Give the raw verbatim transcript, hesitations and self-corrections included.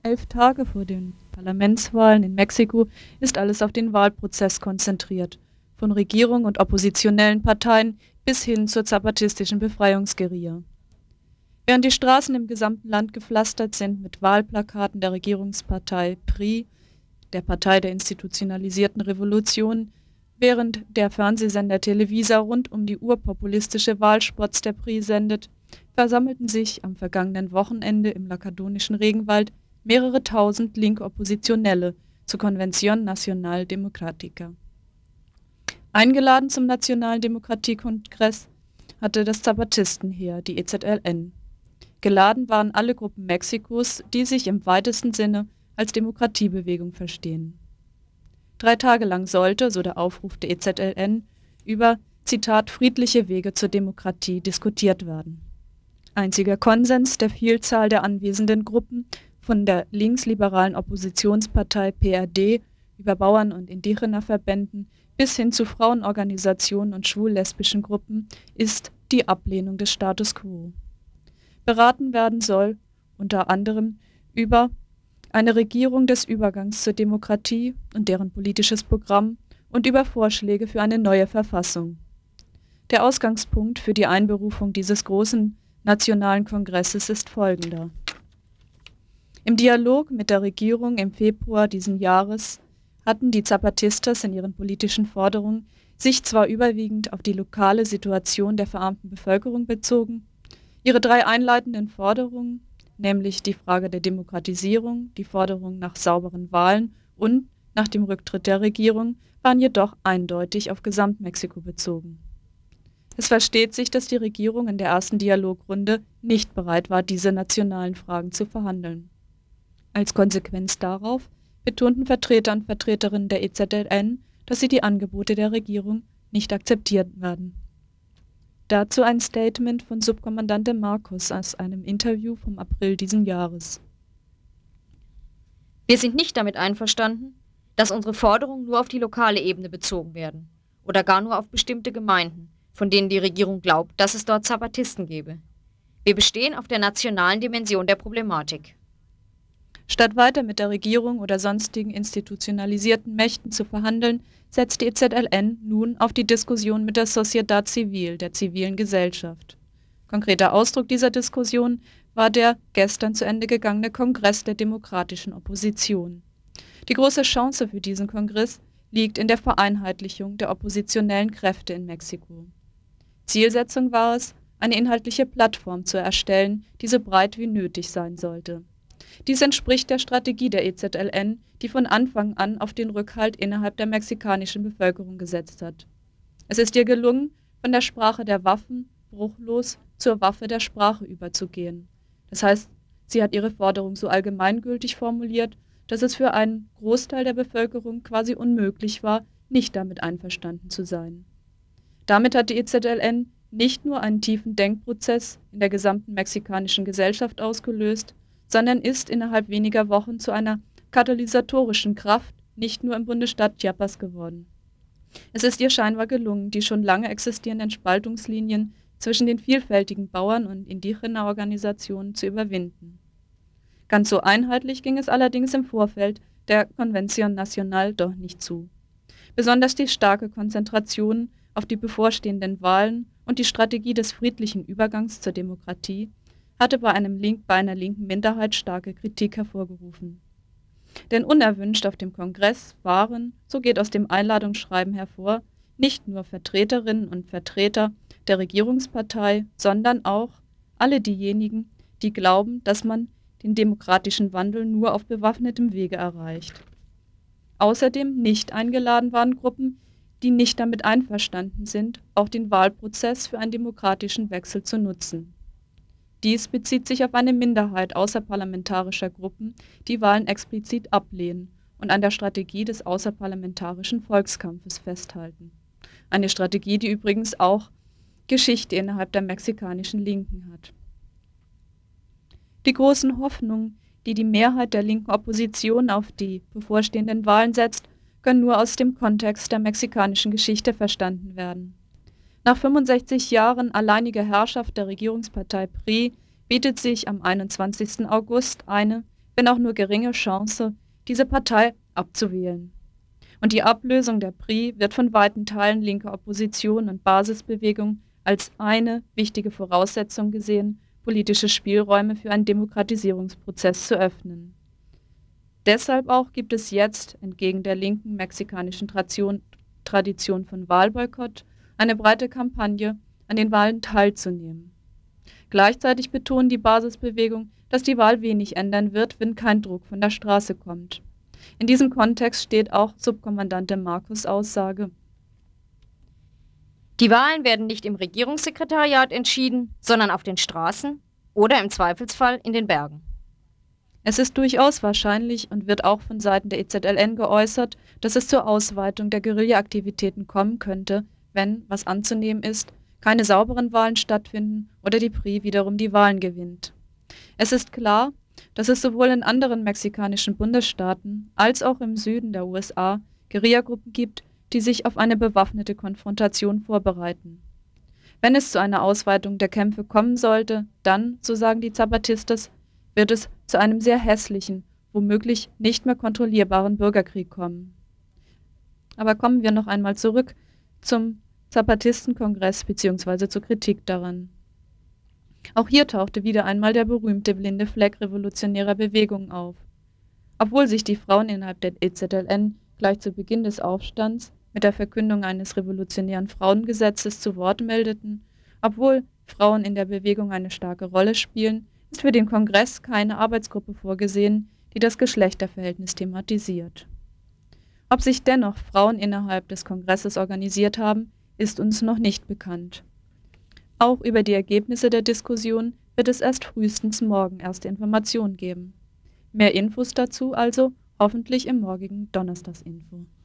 Elf Tage vor den Parlamentswahlen in Mexiko ist alles auf den Wahlprozess konzentriert, von Regierung und oppositionellen Parteien bis hin zur zapatistischen Befreiungsguerilla. Während die Straßen im gesamten Land gepflastert sind mit Wahlplakaten der Regierungspartei P R I, der Partei der institutionalisierten Revolution, während der Fernsehsender Televisa rund um die Uhr populistische Wahlspots der P R I sendet, versammelten sich am vergangenen Wochenende im lakadonischen Regenwald mehrere tausend linke Oppositionelle zur Convención Nacional Democrática. Eingeladen zum Nationalen Demokratiekongress hatte das Zapatistenheer, die E Z L N. Geladen waren alle Gruppen Mexikos, die sich im weitesten Sinne als Demokratiebewegung verstehen. Drei Tage lang sollte, so der Aufruf der E Z L N, über, Zitat, friedliche Wege zur Demokratie diskutiert werden. Einziger Konsens der Vielzahl der anwesenden Gruppen, von der linksliberalen Oppositionspartei P R D über Bauern- und Indigena-Verbänden bis hin zu Frauenorganisationen und schwul-lesbischen Gruppen, ist die Ablehnung des Status quo. Beraten werden soll unter anderem über eine Regierung des Übergangs zur Demokratie und deren politisches Programm und über Vorschläge für eine neue Verfassung. Der Ausgangspunkt für die Einberufung dieses großen nationalen Kongresses ist folgender. Im Dialog mit der Regierung im Februar diesen Jahres hatten die Zapatistas in ihren politischen Forderungen sich zwar überwiegend auf die lokale Situation der verarmten Bevölkerung bezogen, ihre drei einleitenden Forderungen, nämlich die Frage der Demokratisierung, die Forderung nach sauberen Wahlen und nach dem Rücktritt der Regierung, waren jedoch eindeutig auf Gesamtmexiko bezogen. Es versteht sich, dass die Regierung in der ersten Dialogrunde nicht bereit war, diese nationalen Fragen zu verhandeln. Als Konsequenz darauf betonten Vertreter und Vertreterinnen der E Z L N, dass sie die Angebote der Regierung nicht akzeptieren werden. Dazu ein Statement von Subkommandante Marcos aus einem Interview vom April diesen Jahres. Wir sind nicht damit einverstanden, dass unsere Forderungen nur auf die lokale Ebene bezogen werden oder gar nur auf bestimmte Gemeinden, von denen die Regierung glaubt, dass es dort Zapatisten gäbe. Wir bestehen auf der nationalen Dimension der Problematik. Statt weiter mit der Regierung oder sonstigen institutionalisierten Mächten zu verhandeln, setzt die E Z L N nun auf die Diskussion mit der Sociedad Civil, der zivilen Gesellschaft. Konkreter Ausdruck dieser Diskussion war der gestern zu Ende gegangene Kongress der demokratischen Opposition. Die große Chance für diesen Kongress liegt in der Vereinheitlichung der oppositionellen Kräfte in Mexiko. Zielsetzung war es, eine inhaltliche Plattform zu erstellen, die so breit wie nötig sein sollte. Dies entspricht der Strategie der E Z L N, die von Anfang an auf den Rückhalt innerhalb der mexikanischen Bevölkerung gesetzt hat. Es ist ihr gelungen, von der Sprache der Waffen bruchlos zur Waffe der Sprache überzugehen. Das heißt, sie hat ihre Forderung so allgemeingültig formuliert, dass es für einen Großteil der Bevölkerung quasi unmöglich war, nicht damit einverstanden zu sein. Damit hat die E Z L N nicht nur einen tiefen Denkprozess in der gesamten mexikanischen Gesellschaft ausgelöst, sondern ist innerhalb weniger Wochen zu einer katalysatorischen Kraft, nicht nur im Bundesstaat Chiapas geworden. Es ist ihr scheinbar gelungen, die schon lange existierenden Spaltungslinien zwischen den vielfältigen Bauern- und Indigena-Organisationen zu überwinden. Ganz so einheitlich ging es allerdings im Vorfeld der Convención Nacional doch nicht zu. Besonders die starke Konzentration auf die bevorstehenden Wahlen und die Strategie des friedlichen Übergangs zur Demokratie hatte bei, einem Link, bei einer linken Minderheit starke Kritik hervorgerufen. Denn unerwünscht auf dem Kongress waren, so geht aus dem Einladungsschreiben hervor, nicht nur Vertreterinnen und Vertreter der Regierungspartei, sondern auch alle diejenigen, die glauben, dass man den demokratischen Wandel nur auf bewaffnetem Wege erreicht. Außerdem nicht eingeladen waren Gruppen, die nicht damit einverstanden sind, auch den Wahlprozess für einen demokratischen Wechsel zu nutzen. Dies bezieht sich auf eine Minderheit außerparlamentarischer Gruppen, die Wahlen explizit ablehnen und an der Strategie des außerparlamentarischen Volkskampfes festhalten. Eine Strategie, die übrigens auch Geschichte innerhalb der mexikanischen Linken hat. Die großen Hoffnungen, die die Mehrheit der linken Opposition auf die bevorstehenden Wahlen setzt, können nur aus dem Kontext der mexikanischen Geschichte verstanden werden. Nach fünfundsechzig Jahren alleiniger Herrschaft der Regierungspartei P R I bietet sich am einundzwanzigsten August eine, wenn auch nur geringe Chance, diese Partei abzuwählen. Und die Ablösung der P R I wird von weiten Teilen linker Opposition und Basisbewegung als eine wichtige Voraussetzung gesehen, politische Spielräume für einen Demokratisierungsprozess zu öffnen. Deshalb auch gibt es jetzt, entgegen der linken mexikanischen Tradition, Tradition von Wahlboykott, eine breite Kampagne, an den Wahlen teilzunehmen. Gleichzeitig betonen die Basisbewegung, dass die Wahl wenig ändern wird, wenn kein Druck von der Straße kommt. In diesem Kontext steht auch Subkommandante Marcos' Aussage: Die Wahlen werden nicht im Regierungssekretariat entschieden, sondern auf den Straßen oder im Zweifelsfall in den Bergen. Es ist durchaus wahrscheinlich und wird auch von Seiten der E Z L N geäußert, dass es zur Ausweitung der Guerilla-Aktivitäten kommen könnte, wenn, was anzunehmen ist, keine sauberen Wahlen stattfinden oder die P R I wiederum die Wahlen gewinnt. Es ist klar, dass es sowohl in anderen mexikanischen Bundesstaaten als auch im Süden der U S A Guerillagruppen gibt, die sich auf eine bewaffnete Konfrontation vorbereiten. Wenn es zu einer Ausweitung der Kämpfe kommen sollte, dann, so sagen die Zapatistas, wird es zu einem sehr hässlichen, womöglich nicht mehr kontrollierbaren Bürgerkrieg kommen. Aber kommen wir noch einmal zurück zum Zapatistenkongress bzw. zur Kritik daran. Auch hier tauchte wieder einmal der berühmte blinde Fleck revolutionärer Bewegungen auf. Obwohl sich die Frauen innerhalb der E Z L N gleich zu Beginn des Aufstands mit der Verkündung eines revolutionären Frauengesetzes zu Wort meldeten, obwohl Frauen in der Bewegung eine starke Rolle spielen, ist für den Kongress keine Arbeitsgruppe vorgesehen, die das Geschlechterverhältnis thematisiert. Ob sich dennoch Frauen innerhalb des Kongresses organisiert haben, ist uns noch nicht bekannt. Auch über die Ergebnisse der Diskussion wird es erst frühestens morgen erste Informationen geben. Mehr Infos dazu also hoffentlich im morgigen Donnerstagsinfo.